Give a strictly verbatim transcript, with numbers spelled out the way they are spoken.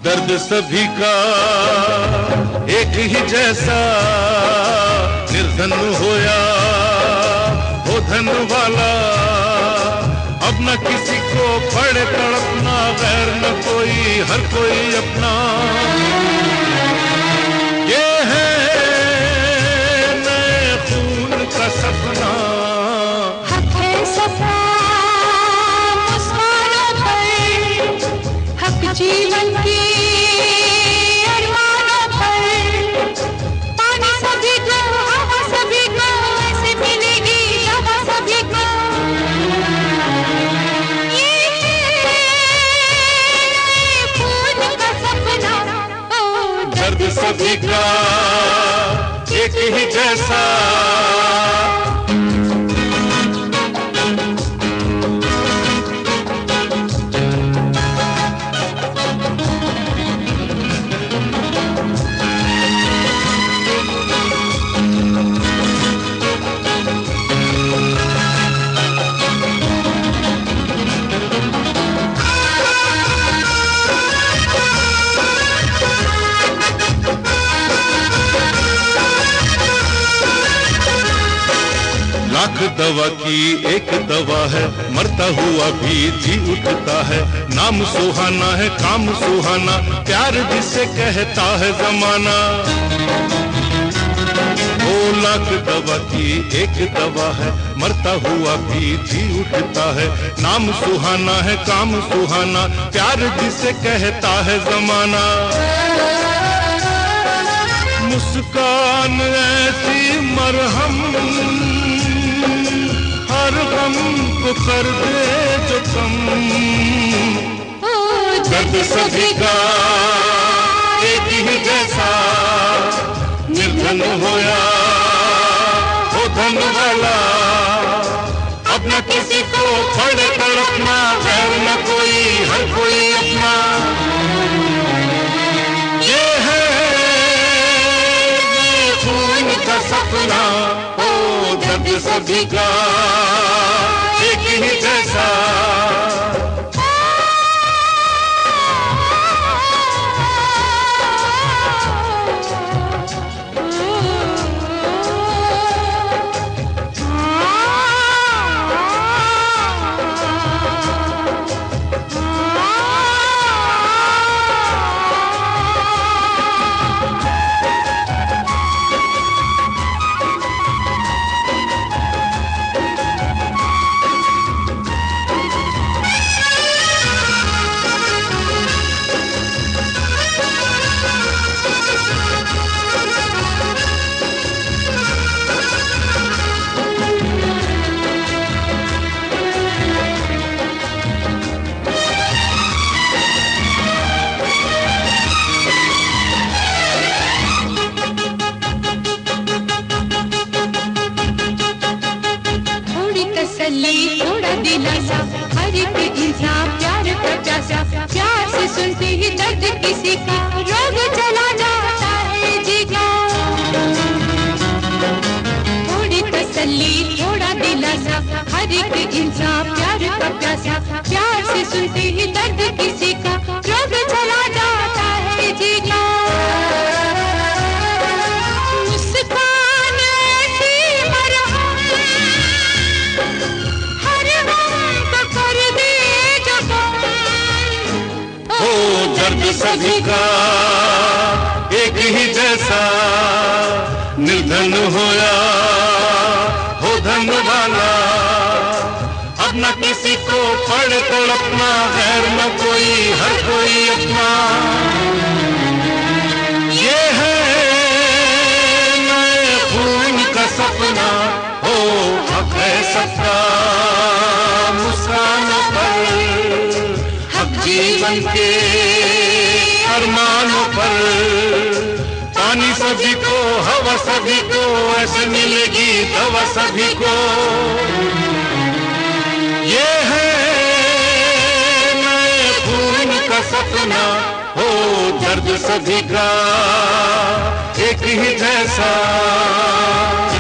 दर्द सभी का एक ही जैसा, निर्धन हो या हो धन वाला, अब न किसी को पड़े तड़पना, गैर न कोई हर कोई अपना। ये है नए खून का सपना, हक है सफा मुस्कानों पर, हक जीवन की अरमानों पर। पानी सभी को, हवा सभी को, ऐसे मिलेगी हवा सभी को। ये है खून का सपना, ओ दर्द सभी का एक ही जैसा। लाख दवा की एक दवा है, मरता हुआ भी जी उठता है। नाम सुहाना है, काम सुहाना, प्यार जिसे कहता है जमाना। ओ लाख दवा की एक दवा है, मरता हुआ भी जी उठता है। नाम सुहाना है, काम सुहाना, प्यार जिसे कहता है जमाना। मुस्कान ऐसी मरहम, हर गम को कर दे जो कम। दर्द सभी का एक ही जैसा, निर्धन हो या हो धन वाला, अब न किसी को पड़े तड़पना, गैर न कोई हर कोई अपना। ये है खून का सपना, दर्द सभी का एक ही जैसा। थोड़ा दिलासा, हर एक इंसान प्यार का प्यासा। प्यार से सुनते ही दर्द किसी का, रोग चला जाता है जी का। थोड़ी तसल्ली थोड़ा दिलासा, हर एक इंसान प्यार का प्यासा। प्यार से सुनते ही दर्द किसी का, रोग चला जाता है जी का। दर्द सभी का एक ही जैसा, निर्धन हो या हो धन वाला, अब न किसी को पड़े तड़पना, गैर न कोई हर कोई अपना। ये है नए खून का सपना, हो हक है सबका मुस्कानों पर, हक जीवन के अरमानों पर। पानी सभी को, हवा सभी को, ऐसे मिलेगी दवा सभी को। ये है नए खून का सपना, हो दर्द सभी का एक ही जैसा।